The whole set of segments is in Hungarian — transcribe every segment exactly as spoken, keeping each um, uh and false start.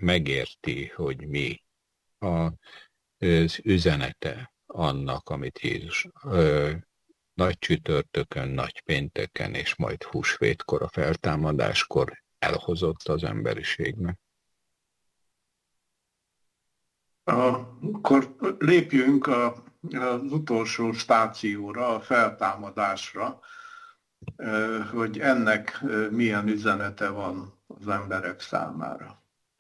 megérti, hogy mi a, az üzenete annak, amit Jézus ö, nagy csütörtökön, nagy pénteken és majd húsvétkor, a feltámadáskor elhozott az emberiségnek. Akkor lépjünk a, az utolsó stációra, a feltámadásra, hogy ennek milyen üzenete van az emberek számára.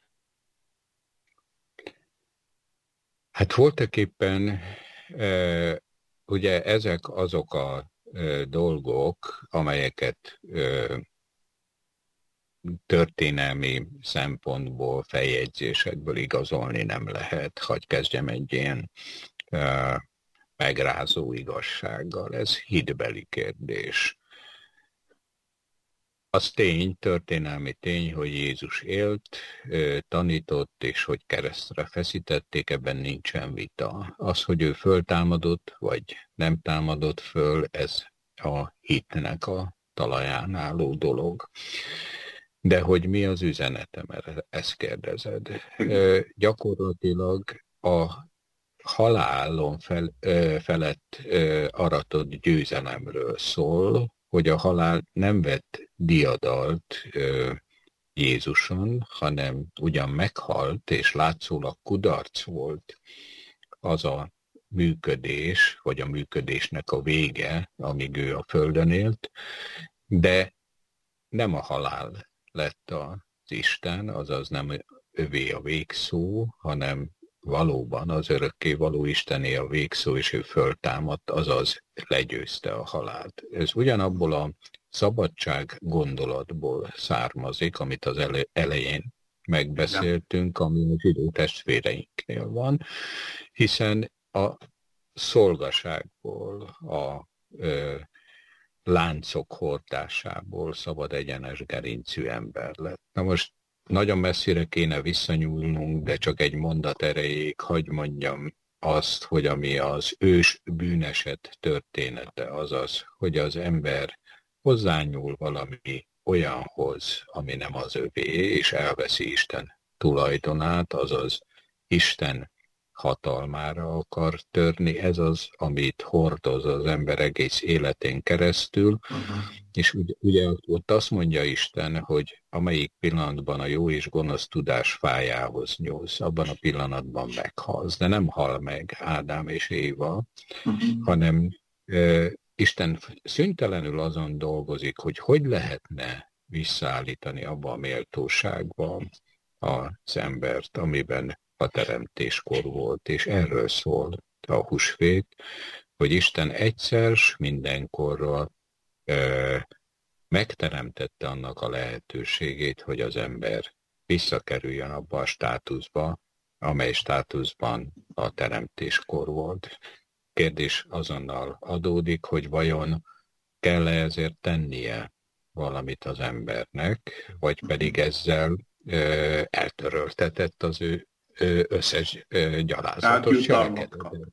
Hát voltaképpen e, ugye ezek azok a e, dolgok, amelyeket e, történelmi szempontból, feljegyzésekből igazolni nem lehet. Hagy kezdjem egy ilyen e, megrázó igazsággal. Ez hitbeli kérdés. Az tény, történelmi tény, hogy Jézus élt, tanított, és hogy keresztre feszítették, ebben nincsen vita. Az, hogy ő föltámadott, vagy nem támadott föl, ez a hitnek a talaján álló dolog. De hogy mi az üzenete, mert ezt kérdezed. Gyakorlatilag a halálon fel, felett aratott győzelemről szól, hogy a halál nem vett diadalt ö, Jézuson, hanem ugyan meghalt, és látszólag kudarc volt az a működés, vagy a működésnek a vége, amíg ő a földön élt, de nem a halál lett az Isten, azaz nem övé a végszó, hanem valóban az örökké való Istené a végszó, és ő föltámadt, azaz legyőzte a halált. Ez ugyanabból a szabadság gondolatból származik, amit az elején megbeszéltünk, ami a zsidó testvéreinknél van, hiszen a szolgaságból, a ö, láncok hordásából szabad egyenes gerincű ember lett. Na most nagyon messzire kéne visszanyúlnunk, de csak egy mondat erejéig hagy mondjam azt, hogy ami az ős bűneset története, azaz, hogy az ember hozzányúl valami olyanhoz, ami nem az övé, és elveszi Isten tulajdonát, azaz Isten hatalmára akar törni, ez az, amit hordoz az ember egész életén keresztül, uh-huh. És ugye, ugye ott azt mondja Isten, hogy amelyik pillanatban a jó és gonosz tudás fájához nyúlsz, abban a pillanatban meghalsz, de nem hal meg Ádám és Éva, uh-huh. hanem e, Isten szüntelenül azon dolgozik, hogy hogy lehetne visszaállítani abba a méltóságba az embert, amiben a teremtéskor volt, és erről szól a húsvét, hogy Isten egyszer mindenkorra ö, megteremtette annak a lehetőségét, hogy az ember visszakerüljön abba a státuszba, amely státuszban a teremtéskor volt. Kérdés azonnal adódik, hogy vajon kell-e ezért tennie valamit az embernek, vagy pedig ezzel ö, eltöröltetett az ő összes gyalázatos cselekedet.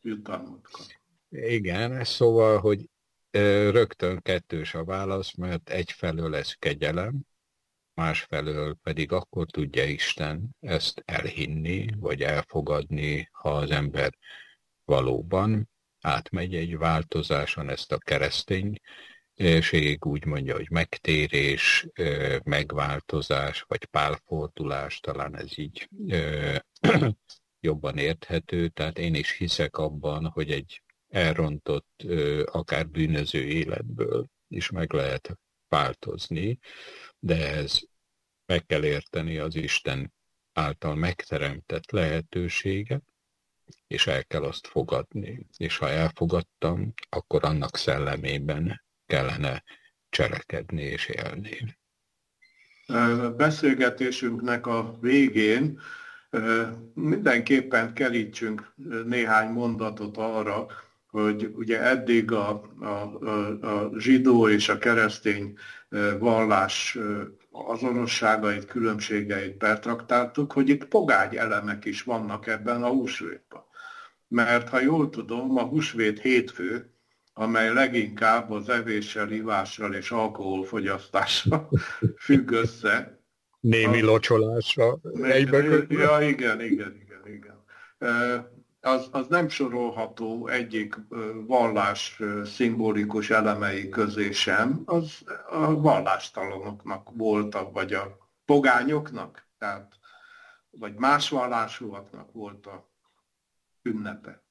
Igen, szóval, hogy rögtön kettős a válasz, mert egyfelől ez kegyelem, másfelől pedig akkor tudja Isten ezt elhinni, vagy elfogadni, ha az ember valóban átmegy egy változáson, ezt a keresztény ség úgy mondja, hogy megtérés, megváltozás, vagy pálfordulás, talán ez így jobban érthető. Tehát én is hiszek abban, hogy egy elrontott, akár bűnöző életből is meg lehet változni, de ez meg kell érteni az Isten által megteremtett lehetőséget, és el kell azt fogadni. És ha elfogadtam, akkor annak szellemében kellene cselekedni és élni. Beszélgetésünknek a végén mindenképpen kerítsünk néhány mondatot arra, hogy ugye eddig a, a, a zsidó és a keresztény vallás azonosságait, különbségeit pertraktáltuk, hogy itt pogány elemek is vannak ebben a húsvétben. Mert ha jól tudom, a húsvét hétfő, amely leginkább az evéssel, ivással és alkoholfogyasztással függ össze, némi az, locsolásra egybekötve. Ja, igen, igen, igen, igen. Az, az nem sorolható egyik vallás szimbolikus elemei közé sem, az a vallástalanoknak voltak, vagy a pogányoknak, tehát, vagy más vallásúaknak volt a ünnepe.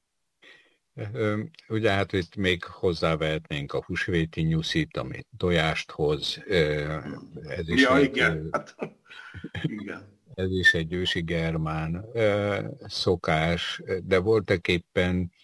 Ugye hát itt még hozzávehetnénk a húsvéti nyuszit, ami tojást hoz. Ez is ja, egy, igen. Hát, igen. Ez is egy ősi germán szokás, de voltak éppen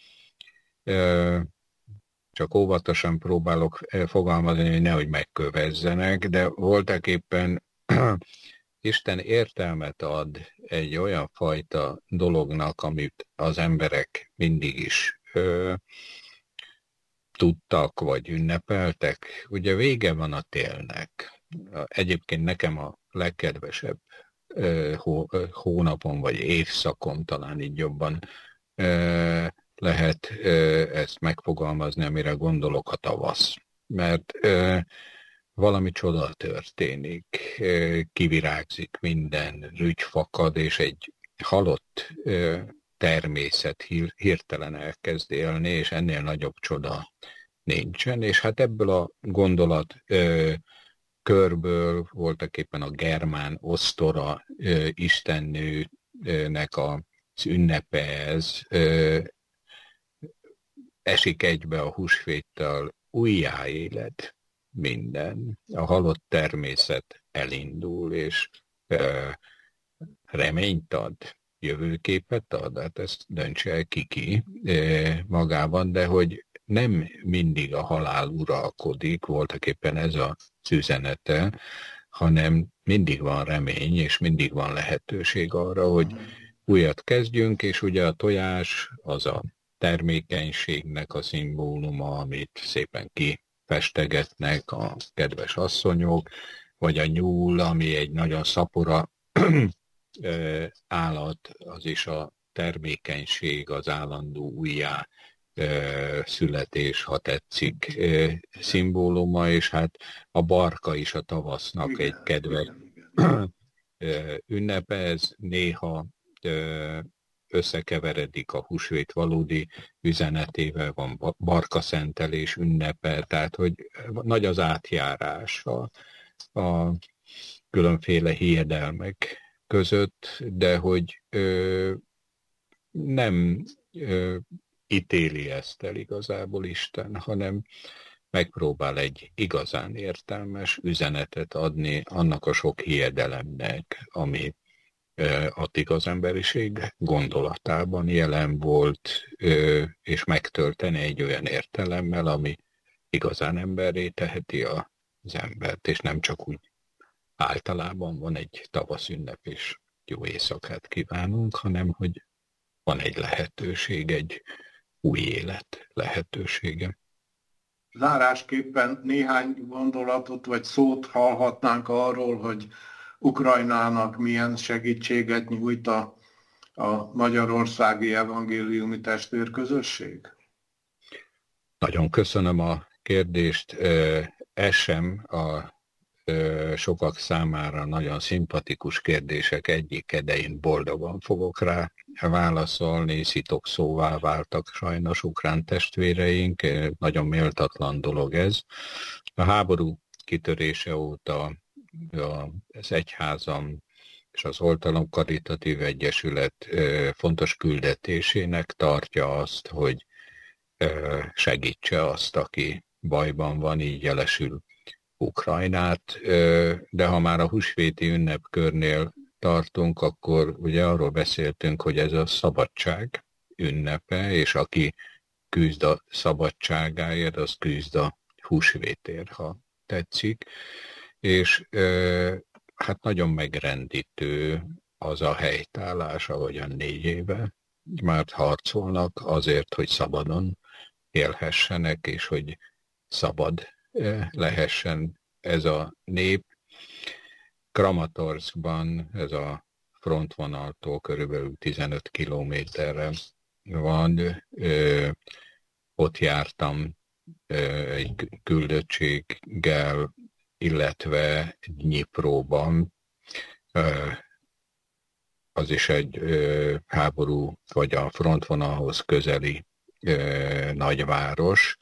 csak óvatosan próbálok fogalmazni, hogy nehogy megkövezzenek, de voltak éppen Isten értelmet ad egy olyan fajta dolognak, amit az emberek mindig is ö, tudtak, vagy ünnepeltek. Ugye vége van a télnek. Egyébként nekem a legkedvesebb ö, hó, ö, hónapon, vagy évszakon talán így jobban ö, lehet ö, ezt megfogalmazni, amire gondolok, a tavasz. Mert ö, valami csoda történik, kivirágzik minden, rügy fakad, és egy halott természet hirtelen elkezd élni, és ennél nagyobb csoda nincsen. És hát ebből a gondolat körből voltak éppen a germán osztora istennőnek az ünnepe ez, esik egybe a húsvéttal, újjáélet minden. A halott természet elindul, és e, reményt ad, jövőképet ad, hát ezt döntse el ki-ki e, magában, de hogy nem mindig a halál uralkodik, voltak éppen ez az üzenete, hanem mindig van remény, és mindig van lehetőség arra, hogy újat kezdjünk, és ugye a tojás az a termékenységnek a szimbóluma, amit szépen ki festegetnek a kedves asszonyok, vagy a nyúl, ami egy nagyon szapora állat, az is a termékenység, az állandó újjá születés, ha tetszik, szimbóluma, és hát a barka is a tavasznak igen, egy kedves igen, igen. ünnepe, ez néha összekeveredik a húsvét valódi üzenetével, van barkaszentelés ünnepe, tehát hogy nagy az átjárás a, a különféle hiedelmek között, de hogy ö, nem ö, ítéli ezt el igazából Isten, hanem megpróbál egy igazán értelmes üzenetet adni annak a sok hiedelemnek, ami addig az emberiség gondolatában jelen volt, és megtölteni egy olyan értelemmel, ami igazán emberré teheti az embert, és nem csak úgy általában van egy tavaszünnep, és jó éjszakát kívánunk, hanem hogy van egy lehetőség, egy új élet lehetősége. Zárásképpen néhány gondolatot vagy szót hallhatnánk arról, hogy Ukrajnának milyen segítséget nyújt a, a magyarországi evangéliumi testvérközösség? Nagyon köszönöm a kérdést. Ez sem a sokak számára nagyon szimpatikus kérdések egyike, de én boldogan fogok rá válaszolni. Szitokszóvá váltak sajnos ukrán testvéreink, nagyon méltatlan dolog ez. A háború kitörése óta az egyházam és az Oltalom Karitatív Egyesület fontos küldetésének tartja azt, hogy segítse azt, aki bajban van, így jelesül Ukrajnát, de ha már a húsvéti ünnepkörnél tartunk, akkor ugye arról beszéltünk, hogy ez a szabadság ünnepe, és aki küzd a szabadságáért, az küzd a húsvétért, ha tetszik. És hát nagyon megrendítő az a helytállás, ahogyan négy éve már harcolnak azért, hogy szabadon élhessenek, és hogy szabad lehessen ez a nép. Kramatorszkban, ez a frontvonaltól körülbelül tizenöt kilométerre van, ott jártam egy küldöttséggel, illetve Dnyipróban, Az is egy háború vagy a frontvonalhoz közeli nagyváros,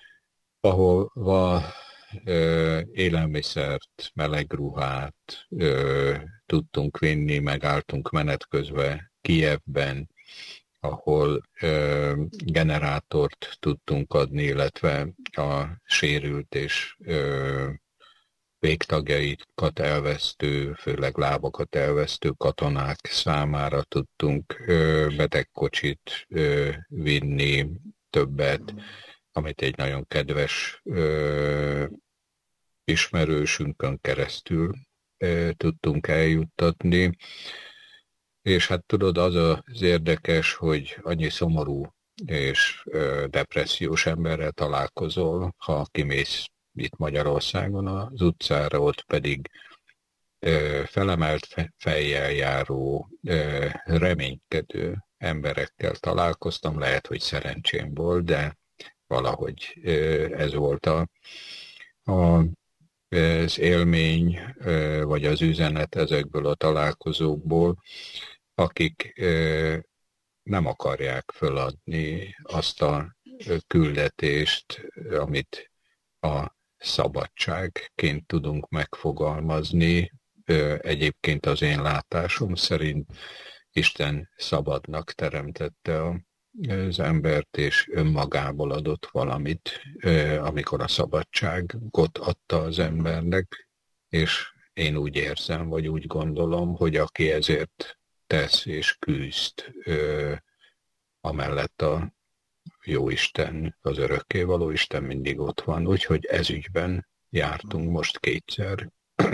ahova élelmiszert, meleg ruhát tudtunk vinni, megálltunk menet közben Kijevben, ahol ö, generátort tudtunk adni, illetve a sérült és ö, végtagjaikat elvesztő, főleg lábakat elvesztő katonák számára tudtunk ö, betegkocsit ö, vinni, többet, amit egy nagyon kedves ö, ismerősünkön keresztül ö, tudtunk eljuttatni. És hát tudod, az az érdekes, hogy annyi szomorú és ö, depressziós emberrel találkozol, ha kimész itt Magyarországon az utcára, ott pedig ö, felemelt fejjel járó, ö, reménykedő emberekkel találkoztam. Lehet, hogy szerencsém volt, de valahogy ö, ez volt a, a, az élmény, ö, vagy az üzenet ezekből a találkozókból, akik ö, nem akarják föladni azt a küldetést, amit a szabadságként tudunk megfogalmazni. Ö, egyébként az én látásom szerint Isten szabadnak teremtette a, az embert, és önmagából adott valamit, ö, amikor a szabadságot adta az embernek, és én úgy érzem, vagy úgy gondolom, hogy aki ezért tesz és küzd, ö, amellett a Jóisten, az örökkévaló Isten mindig ott van, úgyhogy ezügyben jártunk most kétszer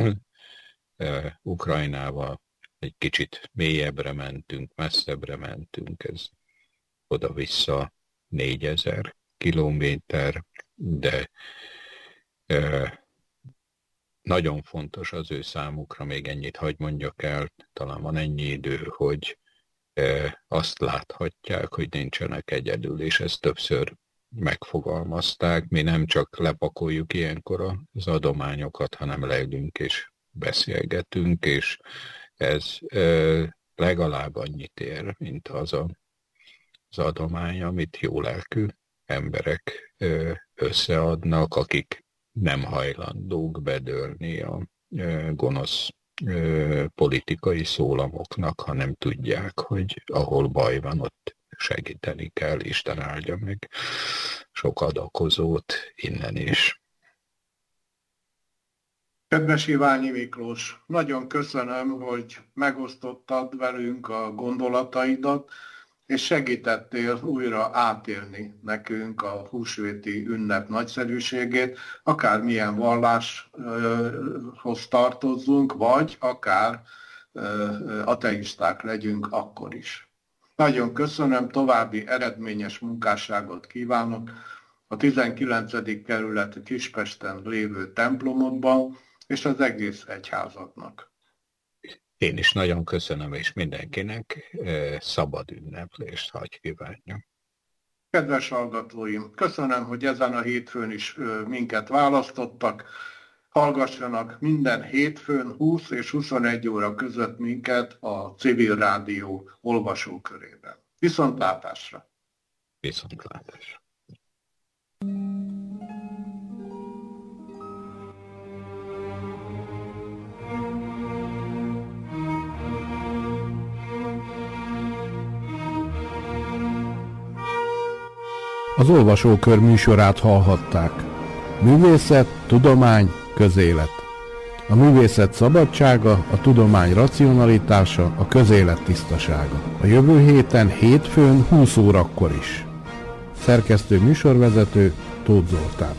Ukrajnába, egy kicsit mélyebbre mentünk, messzebbre mentünk, ez oda-vissza négyezer kilométer, de ö, nagyon fontos az ő számukra, még ennyit hagy mondjak el, talán van ennyi idő, hogy e, azt láthatják, hogy nincsenek egyedül, és ezt többször megfogalmazták. Mi nem csak lepakoljuk ilyenkor az adományokat, hanem leülünk és beszélgetünk, és ez e, legalább annyit ér, mint az a, az adomány, amit jólelkű emberek e, összeadnak, akik nem hajlandók bedőlni a gonosz politikai szólamoknak, hanem tudják, hogy ahol baj van, ott segíteni kell, Isten áldja meg sok adakozót innen is. Kedves Iványi Miklós, nagyon köszönöm, hogy megosztottad velünk a gondolataidat, és segítettél újra átélni nekünk a húsvéti ünnep nagyszerűségét, akár milyen valláshoz tartozzunk, vagy akár ateisták legyünk akkor is. Nagyon köszönöm, további eredményes munkásságot kívánok a tizenkilencedik kerület Kispesten lévő templomodban és az egész egyházatnak. Én is nagyon köszönöm, és mindenkinek szabad ünneplést hagy kívánjam. Kedves hallgatóim, köszönöm, hogy ezen a hétfőn is minket választottak. Hallgassanak minden hétfőn húsz és huszonegy óra között minket a Civil Rádió olvasókörében. Viszontlátásra! Viszontlátásra! Az olvasókör műsorát hallhatták. Művészet, tudomány, közélet. A művészet szabadsága, a tudomány racionalitása, a közélet tisztasága. A jövő héten hétfőn húsz órakor is. Szerkesztő műsorvezető Tóth Zoltán.